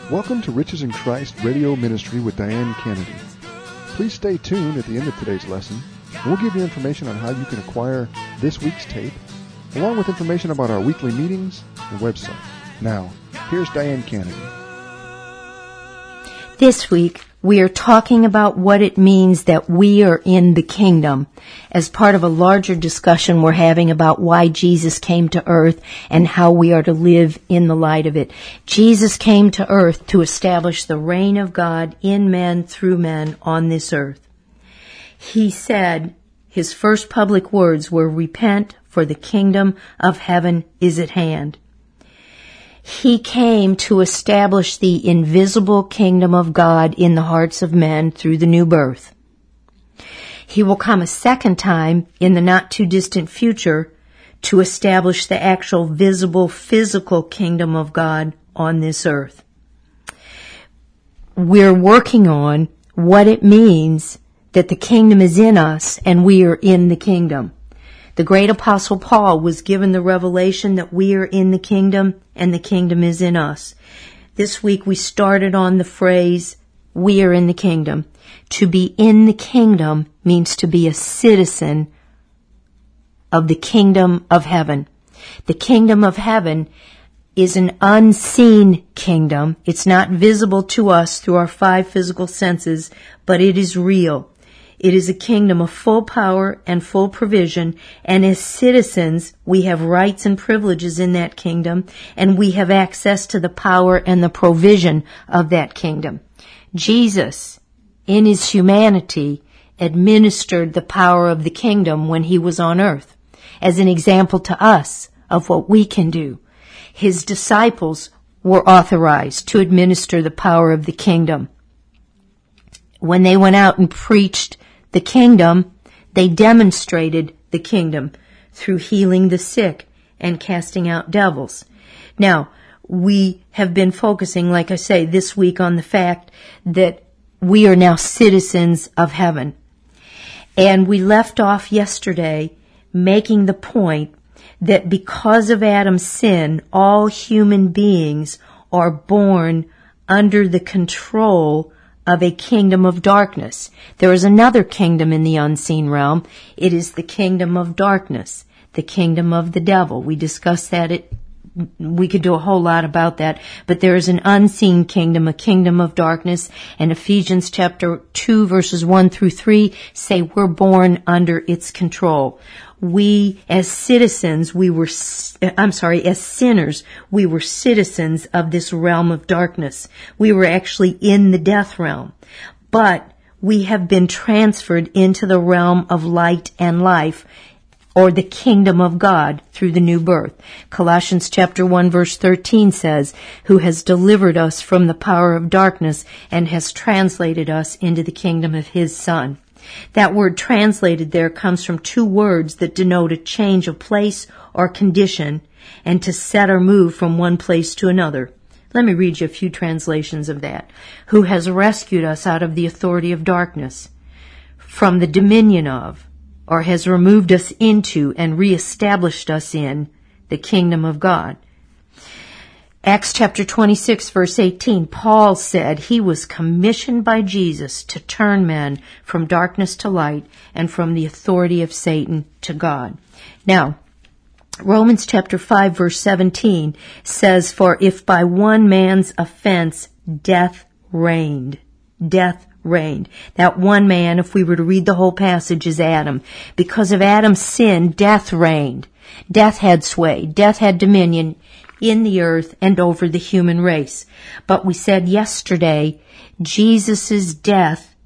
Welcome to Riches in Christ Radio Ministry with Diane Kennedy. Please stay tuned at the end of today's lesson. We'll give you information on how you can acquire this week's tape, along with information about our weekly meetings and website. Now, here's Diane Kennedy. This week, we are talking about what it means that we are in the kingdom as part of a larger discussion we're having about why Jesus came to earth and how we are to live in the light of it. Jesus came to earth to establish the reign of God in men, through men, on this earth. He said his first public words were, "Repent, for the kingdom of heaven is at hand." He came to establish the invisible kingdom of God in the hearts of men through the new birth. He will come a second time in the not too distant future to establish the actual visible physical kingdom of God on this earth. We're working on what it means that the kingdom is in us and we are in the kingdom. The great apostle Paul was given the revelation that we are in the kingdom and the kingdom is in us. This week we started on the phrase, we are in the kingdom. To be in the kingdom means to be a citizen of the kingdom of heaven. The kingdom of heaven is an unseen kingdom. It's not visible to us through our five physical senses, but it is real. It is a kingdom of full power and full provision, and as citizens, we have rights and privileges in that kingdom, and we have access to the power and the provision of that kingdom. Jesus, in his humanity, administered the power of the kingdom when he was on earth, as an example to us of what we can do. His disciples were authorized to administer the power of the kingdom. When they went out and preached the kingdom, they demonstrated the kingdom through healing the sick and casting out devils. Now, we have been focusing, like I say, this week on the fact that we are now citizens of heaven. And we left off yesterday making the point that because of Adam's sin, all human beings are born under the control of a kingdom of darkness. There is another kingdom in the unseen realm. It is the kingdom of darkness, the kingdom of the devil. We discussed that. We could do a whole lot about that, but there is an unseen kingdom, a kingdom of darkness, and Ephesians chapter 2 verses 1 through 3 say we're born under its control. We, as citizens, as sinners, we were citizens of this realm of darkness. We were actually in the death realm. But we have been transferred into the realm of light and life, or the kingdom of God, through the new birth. Colossians chapter 1 verse 13 says, who has delivered us from the power of darkness and has translated us into the kingdom of his Son. That word translated there comes from two words that denote a change of place or condition and to set or move from one place to another. Let me read you a few translations of that. Who has rescued us out of the authority of darkness, from the dominion of, or has removed us into and reestablished us in the kingdom of God. Acts chapter 26 verse 18, Paul said he was commissioned by Jesus to turn men from darkness to light and from the authority of Satan to God. Now, Romans chapter 5 verse 17 says, for if by one man's offense death reigned. That one man, if we were to read the whole passage, is Adam. Because of Adam's sin, death reigned. Death had sway. Death had dominion in the earth and over the human race. But we said yesterday, Jesus' death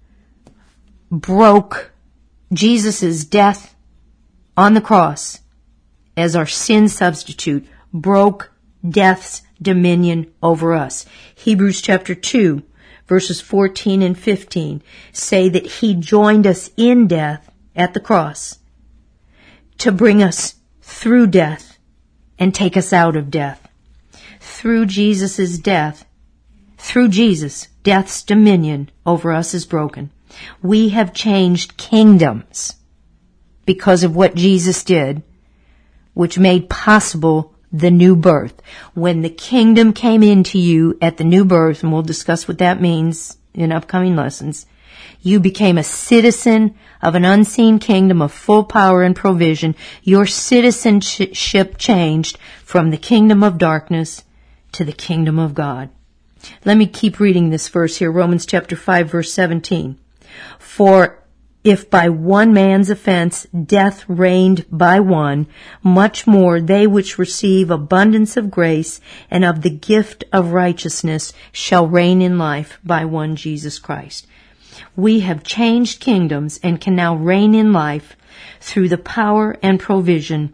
on the cross as our sin substitute broke death's dominion over us. Hebrews chapter 2 verses 14 and 15 say that he joined us in death at the cross to bring us through death and take us out of death. Through Jesus' death, death's dominion over us is broken. We have changed kingdoms because of what Jesus did, which made possible the new birth. When the kingdom came into you at the new birth, and we'll discuss what that means in upcoming lessons, you became a citizen of an unseen kingdom of full power and provision. Your citizenship changed from the kingdom of darkness to the kingdom of God. Let me keep reading this verse here, Romans chapter 5, verse 17. For if by one man's offense death reigned by one, much more they which receive abundance of grace and of the gift of righteousness shall reign in life by one Jesus Christ. We have changed kingdoms and can now reign in life through the power and provision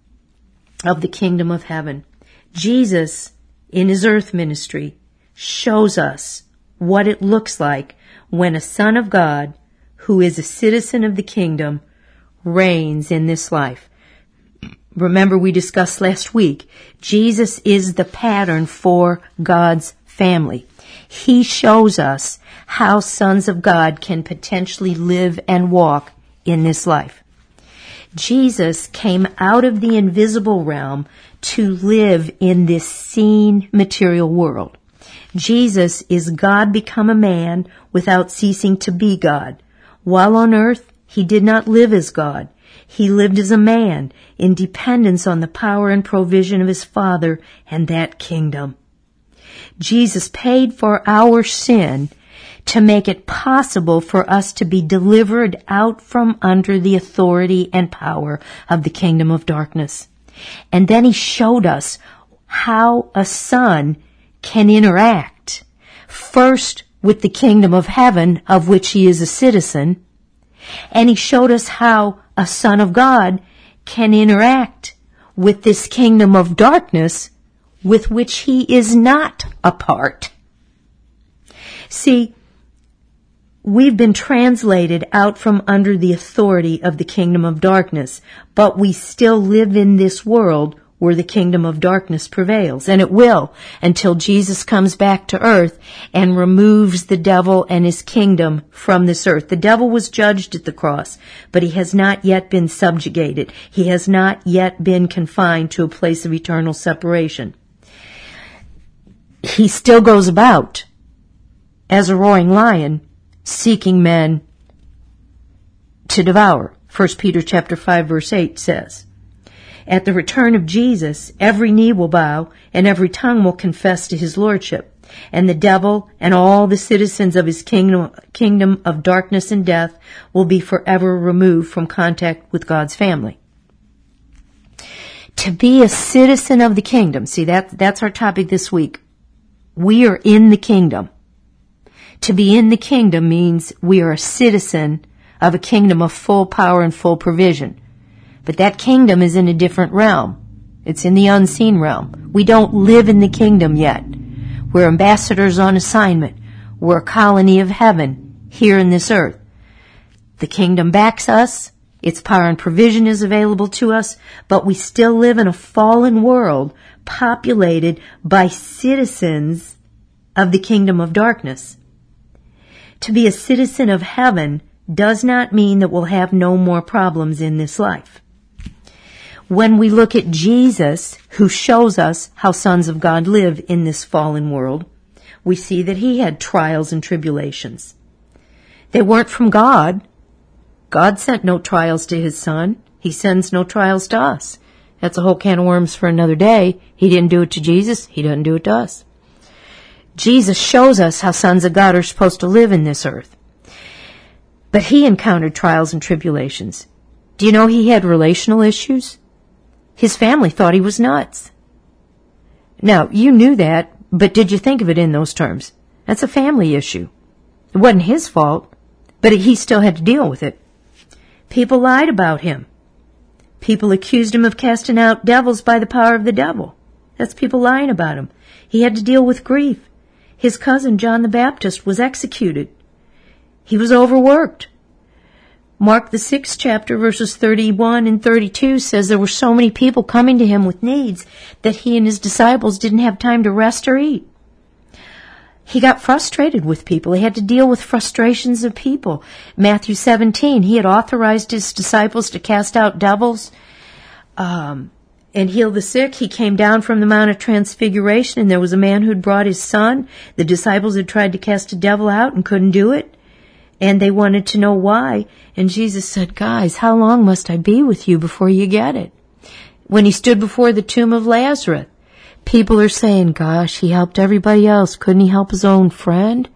of the kingdom of heaven. Jesus, in his earth ministry, shows us what it looks like when a son of God, who is a citizen of the kingdom, reigns in this life. Remember, we discussed last week, Jesus is the pattern for God's family. He shows us how sons of God can potentially live and walk in this life. Jesus came out of the invisible realm to live in this seen material world. Jesus is God become a man without ceasing to be God. While on earth, he did not live as God. He lived as a man in dependence on the power and provision of his Father and that kingdom. Jesus paid for our sin to make it possible for us to be delivered out from under the authority and power of the kingdom of darkness. And then he showed us how a son can interact, first with the kingdom of heaven, of which he is a citizen, and he showed us how a son of God can interact with this kingdom of darkness with which he is not a part. See, we've been translated out from under the authority of the kingdom of darkness, but we still live in this world where the kingdom of darkness prevails, and it will until Jesus comes back to earth and removes the devil and his kingdom from this earth. The devil was judged at the cross, but he has not yet been subjugated. He has not yet been confined to a place of eternal separation. He still goes about as a roaring lion, seeking men to devour. 1 Peter chapter 5 verse 8 says, at the return of Jesus, every knee will bow and every tongue will confess to his lordship, and the devil and all the citizens of his kingdom of darkness and death will be forever removed from contact with God's family. To be a citizen of the kingdom, see, that's our topic this week. We are in the kingdom. To be in the kingdom means we are a citizen of a kingdom of full power and full provision. But that kingdom is in a different realm. It's in the unseen realm. We don't live in the kingdom yet. We're ambassadors on assignment. We're a colony of heaven here in this earth. The kingdom backs us. Its power and provision is available to us, but we still live in a fallen world populated by citizens of the kingdom of darkness. To be a citizen of heaven does not mean that we'll have no more problems in this life. When we look at Jesus, who shows us how sons of God live in this fallen world, we see that he had trials and tribulations. They weren't from God. God sent no trials to his son. He sends no trials to us. That's a whole can of worms for another day. He didn't do it to Jesus. He doesn't do it to us. Jesus shows us how sons of God are supposed to live in this earth. But he encountered trials and tribulations. Do you know he had relational issues? His family thought he was nuts. Now, you knew that, but did you think of it in those terms? That's a family issue. It wasn't his fault, but he still had to deal with it. People lied about him. People accused him of casting out devils by the power of the devil. That's people lying about him. He had to deal with grief. His cousin, John the Baptist, was executed. He was overworked. Mark the 6th chapter, verses 31 and 32 says there were so many people coming to him with needs that he and his disciples didn't have time to rest or eat. He got frustrated with people. He had to deal with frustrations of people. Matthew 17, he had authorized his disciples to cast out devils. and healed the sick. He came down from the Mount of Transfiguration, and there was a man who'd brought his son. The disciples had tried to cast a devil out and couldn't do it, and they wanted to know why. And Jesus said, guys, how long must I be with you before you get it? When he stood before the tomb of Lazarus, people are saying, gosh, he helped everybody else. Couldn't he help his own friend?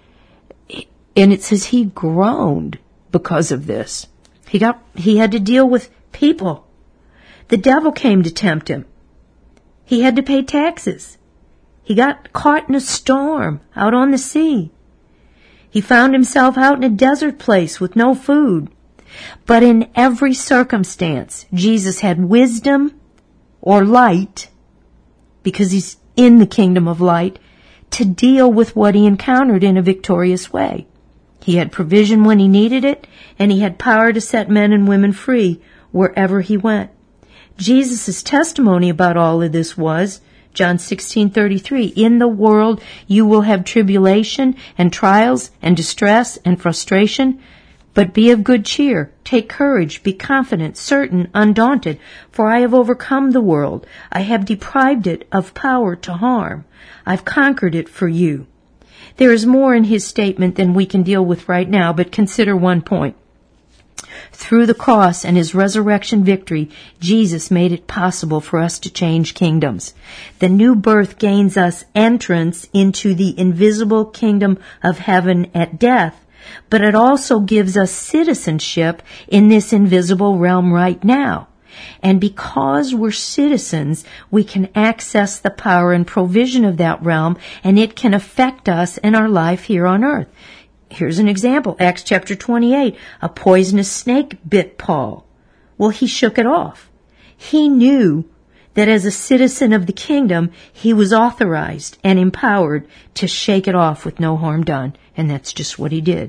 And it says he groaned because of this. He had to deal with people. The devil came to tempt him. He had to pay taxes. He got caught in a storm out on the sea. He found himself out in a desert place with no food. But in every circumstance, Jesus had wisdom or light, because he's in the kingdom of light, to deal with what he encountered in a victorious way. He had provision when he needed it, and he had power to set men and women free wherever he went. Jesus' testimony about all of this was, John 16:33, in the world you will have tribulation and trials and distress and frustration, but be of good cheer. Take courage, be confident, certain, undaunted, for I have overcome the world. I have deprived it of power to harm. I've conquered it for you. There is more in his statement than we can deal with right now, but consider one point. Through the cross and his resurrection victory, Jesus made it possible for us to change kingdoms. The new birth gains us entrance into the invisible kingdom of heaven at death, but it also gives us citizenship in this invisible realm right now. And because we're citizens, we can access the power and provision of that realm, and it can affect us in our life here on earth. Here's an example. Acts chapter 28. A poisonous snake bit Paul. Well, he shook it off. He knew that as a citizen of the kingdom, he was authorized and empowered to shake it off with no harm done. And that's just what he did.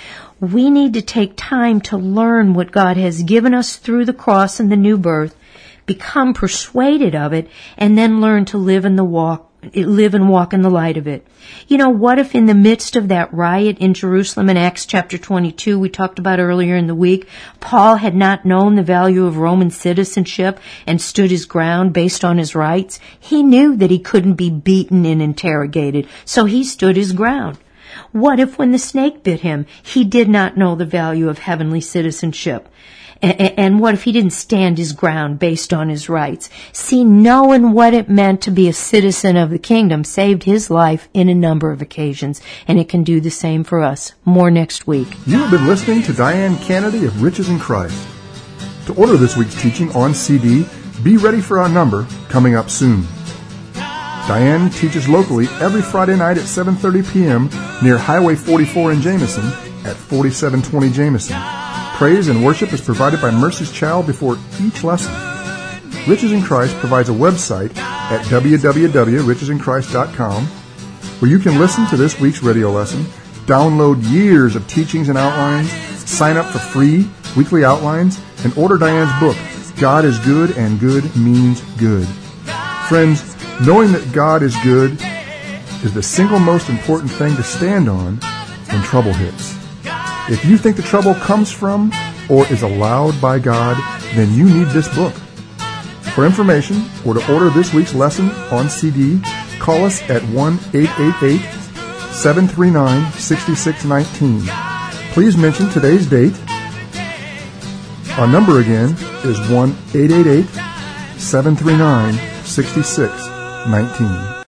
We need to take time to learn what God has given us through the cross and the new birth, become persuaded of it, and then learn to live and walk in the light of it. You know, what if in the midst of that riot in Jerusalem in Acts chapter 22 we talked about earlier in the week, Paul had not known the value of Roman citizenship and stood his ground based on his rights? He knew that he couldn't be beaten and interrogated, so he stood his ground. What if when the snake bit him, he did not know the value of heavenly citizenship? And what if he didn't stand his ground based on his rights? See, knowing what it meant to be a citizen of the kingdom saved his life in a number of occasions, and it can do the same for us. More next week. You have been listening to Diane Kennedy of Riches in Christ. To order this week's teaching on CD, be ready for our number coming up soon. Diane teaches locally every Friday night at 7:30 p.m. near Highway 44 in Jameson at 4720 Jameson. Praise and worship is provided by Mercy's Child before each lesson. Riches in Christ provides a website at www.richesinChrist.com where you can listen to this week's radio lesson, download years of teachings and outlines, sign up for free weekly outlines, and order Diane's book, God is Good and Good Means Good. Friends, knowing that God is good is the single most important thing to stand on when trouble hits. If you think the trouble comes from or is allowed by God, then you need this book. For information or to order this week's lesson on CD, call us at 1-888-739-6619. Please mention today's date. Our number again is 1-888-739-6619.